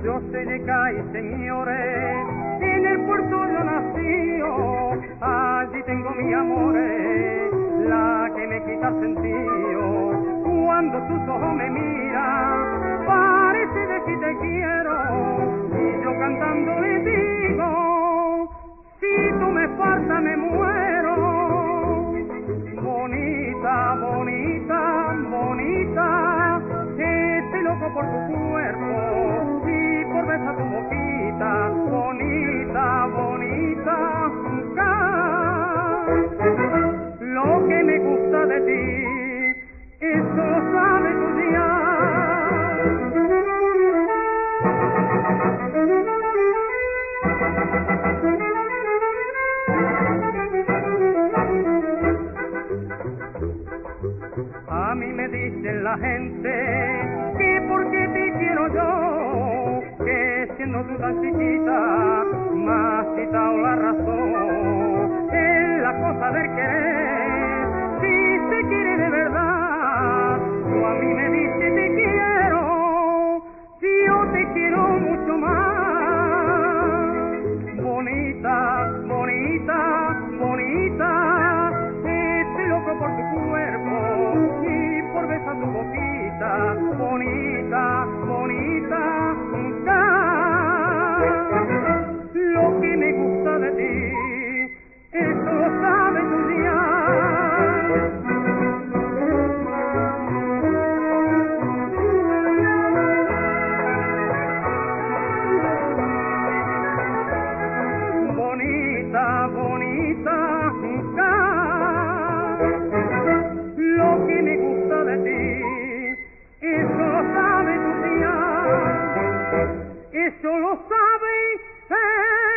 Yo sé de Cay, señores, en el puerto yo nací, allí tengo mi amores, la que me quita el sentido. Cuando tus ojos me miran, parece decir te quiero, y yo cantando le digo, si tú me faltas me muero. Bonita, bonita, bonita, estoy loco por tu cuerpo y por besar tu boquita. Bonita, bonita, lo que me gusta de ti, eso lo sabes tú ya. A mí me dicen la gente que porque te quiero yo, que siendo tú tan chiquita me has quitado la razón. Es la cosa del querer, si se quiere de verdad. Tú a mí me dices te quiero, si yo te quiero mucho más. Bonita, bonita, bonita, estoy loco por tu cuerpo y por besar tu boquita. Bonita, bonita, lo que me gusta de ti, eso lo sabes tú ya. Bonita, bonita, lo que me gusta de ti, eso lo sabe tu tía, eso lo sabe